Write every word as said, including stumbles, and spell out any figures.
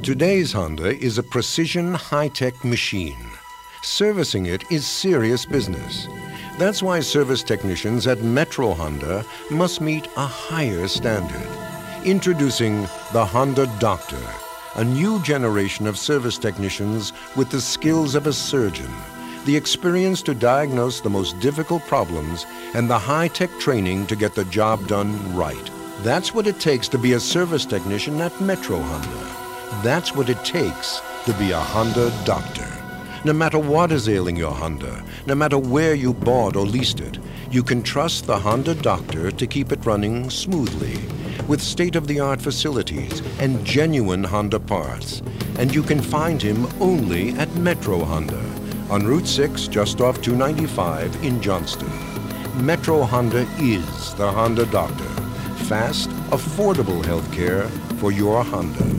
Today's Honda is a precision, high-tech machine. Servicing it is serious business. That's why service technicians at Metro Honda must meet a higher standard. Introducing the Honda Doctor, a new generation of service technicians with the skills of a surgeon, the experience to diagnose the most difficult problems, and the high-tech training to get the job done right. That's what it takes to be a service technician at Metro Honda. That's what it takes to be a Honda Doctor. No matter what is ailing your Honda, no matter where you bought or leased it, you can trust the Honda Doctor to keep it running smoothly with state-of-the-art facilities and genuine Honda parts. And you can find him only at Metro Honda on Route six, just off two ninety-five in Johnston. Metro Honda is the Honda Doctor. Fast, affordable health care for your Honda.